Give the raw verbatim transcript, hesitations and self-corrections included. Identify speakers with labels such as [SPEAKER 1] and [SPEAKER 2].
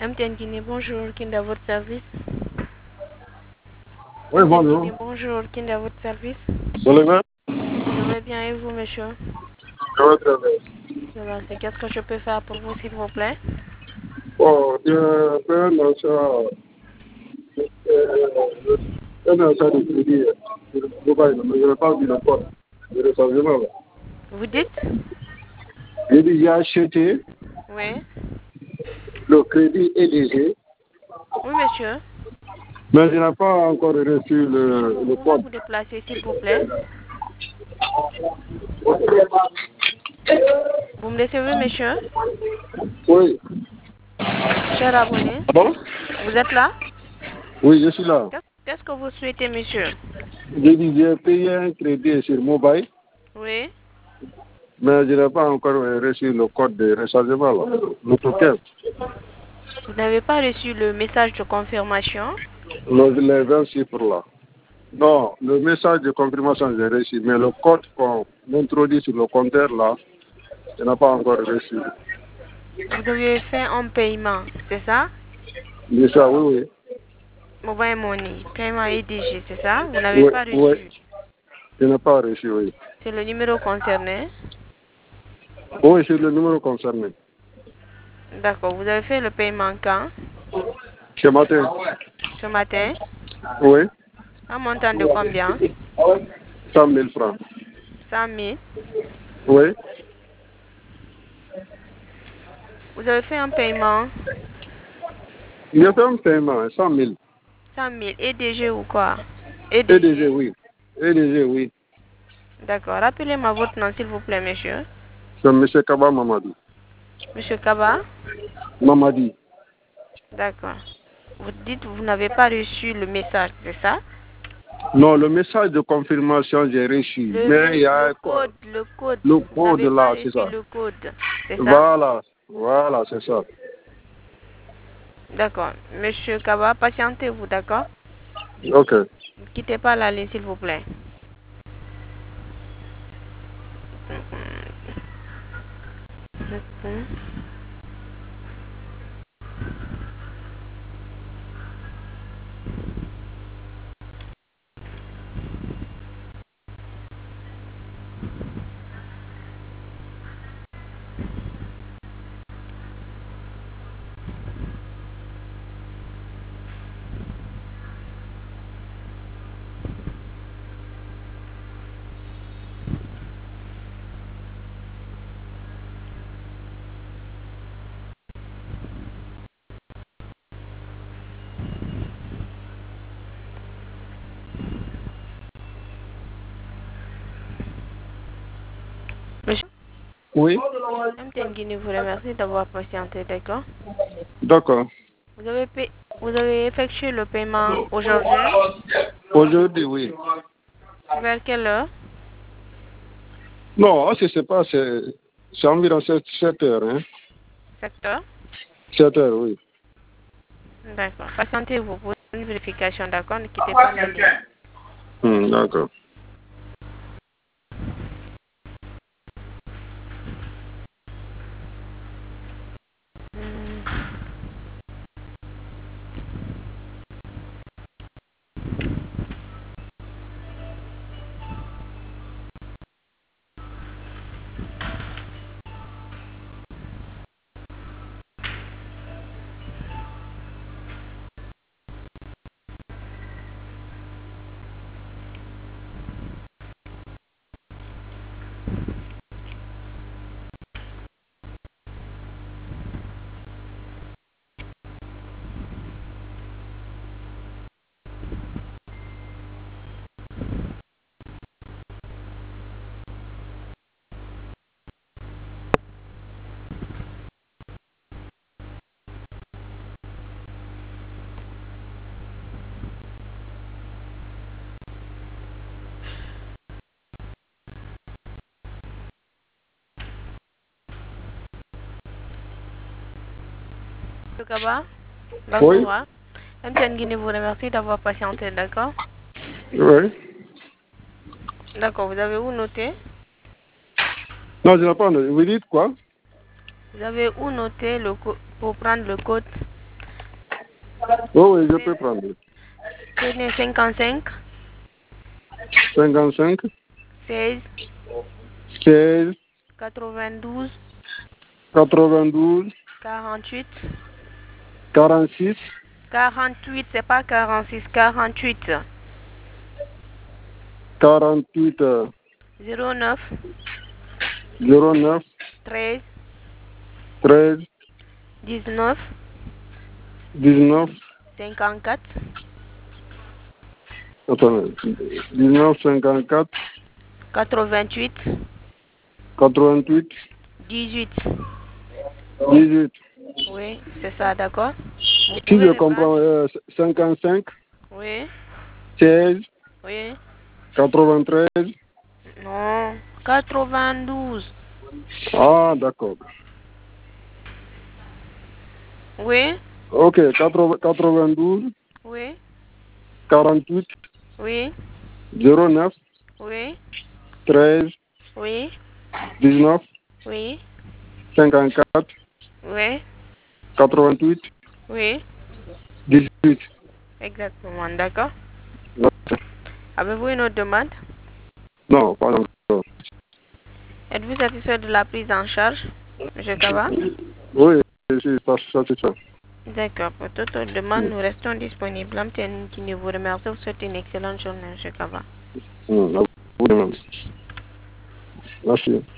[SPEAKER 1] M T N Guinée, bonjour, qui est à votre service?
[SPEAKER 2] Oui, bonjour.
[SPEAKER 1] Guinée, bonjour, qui est à votre service?
[SPEAKER 2] Bonjour.
[SPEAKER 1] Je vais bien et vous, monsieur?
[SPEAKER 2] Je vais très bien.
[SPEAKER 1] Ça va, c'est qu'est-ce que je peux faire pour vous, s'il vous plaît?
[SPEAKER 2] Bon, je fais un achat, euh, un achat de crédit sur le mobile, mais je n'ai pas vu le code de rechargement.
[SPEAKER 1] Vous dites?
[SPEAKER 2] J'ai dit, j'ai acheté
[SPEAKER 1] Oui.
[SPEAKER 2] le crédit E D G,
[SPEAKER 1] Oui, monsieur.
[SPEAKER 2] mais je n'ai pas encore reçu
[SPEAKER 1] Puis
[SPEAKER 2] le,
[SPEAKER 1] vous
[SPEAKER 2] le
[SPEAKER 1] pouvez
[SPEAKER 2] code.
[SPEAKER 1] vous déplacer, s'il vous plaît? Vous me recevez, monsieur?
[SPEAKER 2] Oui.
[SPEAKER 1] Cher abonné,
[SPEAKER 2] Bon?
[SPEAKER 1] vous êtes là?
[SPEAKER 2] Oui, je suis là.
[SPEAKER 1] Qu'est- Qu'est-ce que vous souhaitez, monsieur?
[SPEAKER 2] J'ai dit, j'ai payé un crédit sur mobile,
[SPEAKER 1] Oui.
[SPEAKER 2] mais je n'ai pas encore reçu le code de rechargement, là, le token.
[SPEAKER 1] Vous n'avez pas reçu le message de confirmation?
[SPEAKER 2] Le, les vingt chiffres là. Non, le message de confirmation, j'ai reçu, mais le code qu'on introduit sur le compteur là, je n'ai pas encore reçu.
[SPEAKER 1] Vous avez fait un paiement, c'est ça?
[SPEAKER 2] Mais ça, oui, oui.
[SPEAKER 1] Mobile Money, paiement E D G, c'est ça? Vous n'avez
[SPEAKER 2] Oui,
[SPEAKER 1] pas
[SPEAKER 2] oui.
[SPEAKER 1] reçu.
[SPEAKER 2] Je n'ai pas reçu, oui.
[SPEAKER 1] C'est le numéro concerné?
[SPEAKER 2] Oui, c'est le numéro concerné.
[SPEAKER 1] D'accord. Vous avez fait le paiement quand?
[SPEAKER 2] Ce matin.
[SPEAKER 1] Ce matin?
[SPEAKER 2] Oui.
[SPEAKER 1] Un montant de combien?
[SPEAKER 2] cent mille francs.
[SPEAKER 1] cent mille.
[SPEAKER 2] Oui.
[SPEAKER 1] Vous avez fait un paiement?
[SPEAKER 2] J'ai fait un paiement, cent mille.
[SPEAKER 1] cent mille. E D G ou quoi?
[SPEAKER 2] E D G,
[SPEAKER 1] E D G?
[SPEAKER 2] oui. E D G, oui.
[SPEAKER 1] D'accord. Rappelez-moi votre nom, s'il vous plaît, monsieur.
[SPEAKER 2] C'est M. Kaba Mamadi.
[SPEAKER 1] Monsieur Kaba?
[SPEAKER 2] Mamadi.
[SPEAKER 1] D'accord. Vous dites que vous n'avez pas reçu le message, c'est ça?
[SPEAKER 2] Non, le message de confirmation, j'ai reçu.
[SPEAKER 1] Le,
[SPEAKER 2] Mais il
[SPEAKER 1] le,
[SPEAKER 2] y a
[SPEAKER 1] le
[SPEAKER 2] quoi?
[SPEAKER 1] code, le code.
[SPEAKER 2] Le
[SPEAKER 1] Vous
[SPEAKER 2] code
[SPEAKER 1] n'avez pas
[SPEAKER 2] là, c'est
[SPEAKER 1] reçu
[SPEAKER 2] ça.
[SPEAKER 1] le code, c'est ça?
[SPEAKER 2] Voilà, voilà, c'est ça.
[SPEAKER 1] D'accord. Monsieur Kaba, patientez-vous, d'accord?
[SPEAKER 2] Ok.
[SPEAKER 1] Ne quittez pas la ligne, s'il vous plaît. Mhm. Monsieur,
[SPEAKER 2] Oui.
[SPEAKER 1] M T N Guinée vous remercie d'avoir patienté, d'accord?
[SPEAKER 2] D'accord.
[SPEAKER 1] Vous avez, pay- vous avez effectué le paiement aujourd'hui?
[SPEAKER 2] Aujourd'hui, oui.
[SPEAKER 1] Vers quelle heure?
[SPEAKER 2] Non, je ne sais pas, c'est c'est environ sept heures. Hein?
[SPEAKER 1] sept heures?
[SPEAKER 2] sept heures, oui.
[SPEAKER 1] D'accord. Patientez-vous pour une vérification, d'accord? Ne quittez pas la ligne.
[SPEAKER 2] Hmm, d'accord.
[SPEAKER 1] Hmm. Monsieur Kaba?
[SPEAKER 2] Oui.
[SPEAKER 1] Bonsoir. M T N Guinée vous remercie d'avoir patienté, d'accord?
[SPEAKER 2] Oui.
[SPEAKER 1] D'accord. Vous avez où noté?
[SPEAKER 2] Non, je n'ai pas. Vous dites quoi?
[SPEAKER 1] Vous avez où noté le co- pour prendre le code
[SPEAKER 2] Oh, oui, je peux prendre.
[SPEAKER 1] Prenez cinquante-cinq.
[SPEAKER 2] cinquante-cinq.
[SPEAKER 1] seize.
[SPEAKER 2] seize.
[SPEAKER 1] quatre-vingt-douze.
[SPEAKER 2] quatre-vingt-douze.
[SPEAKER 1] quarante-huit.
[SPEAKER 2] quarante-six.
[SPEAKER 1] quarante-huit, c'est pas quarante-six, quarante-huit.
[SPEAKER 2] quarante-huit.
[SPEAKER 1] zéro neuf.
[SPEAKER 2] zéro neuf.
[SPEAKER 1] treize.
[SPEAKER 2] treize.
[SPEAKER 1] dix-neuf.
[SPEAKER 2] dix-neuf.
[SPEAKER 1] cinquante-quatre.
[SPEAKER 2] Attendez. dix-neuf, cinquante-quatre.
[SPEAKER 1] quatre-vingt-huit.
[SPEAKER 2] quatre-vingt-huit.
[SPEAKER 1] dix-huit.
[SPEAKER 2] dix-huit.
[SPEAKER 1] Oui, c'est ça, d'accord. Vous
[SPEAKER 2] Si
[SPEAKER 1] pouvez
[SPEAKER 2] je
[SPEAKER 1] reprendre?
[SPEAKER 2] comprends, euh, cinquante-cinq.
[SPEAKER 1] Oui.
[SPEAKER 2] seize.
[SPEAKER 1] Oui.
[SPEAKER 2] quatre-vingt-treize.
[SPEAKER 1] Non, quatre-vingt-douze.
[SPEAKER 2] Ah, d'accord.
[SPEAKER 1] Oui.
[SPEAKER 2] Ok, quatre-vingt-douze.
[SPEAKER 1] Oui.
[SPEAKER 2] quarante-huit.
[SPEAKER 1] Oui.
[SPEAKER 2] zéro neuf.
[SPEAKER 1] Oui.
[SPEAKER 2] treize.
[SPEAKER 1] Oui.
[SPEAKER 2] dix-neuf.
[SPEAKER 1] Oui.
[SPEAKER 2] cinquante-quatre.
[SPEAKER 1] Oui.
[SPEAKER 2] quatre-vingt-huit.
[SPEAKER 1] Oui.
[SPEAKER 2] dix-huit.
[SPEAKER 1] Exactement, d'accord.
[SPEAKER 2] Non,
[SPEAKER 1] Avez-vous une autre demande?
[SPEAKER 2] non, pas encore.
[SPEAKER 1] Êtes-vous satisfait de la prise en charge, monsieur Kaba?
[SPEAKER 2] Oui, je suis satisfait.
[SPEAKER 1] D'accord. Pour toute autre demande, nous restons disponibles. Amtienne qui vous remercie. Vous souhaite une excellente journée, monsieur Kaba.
[SPEAKER 2] Mmh, à vous de même. Merci.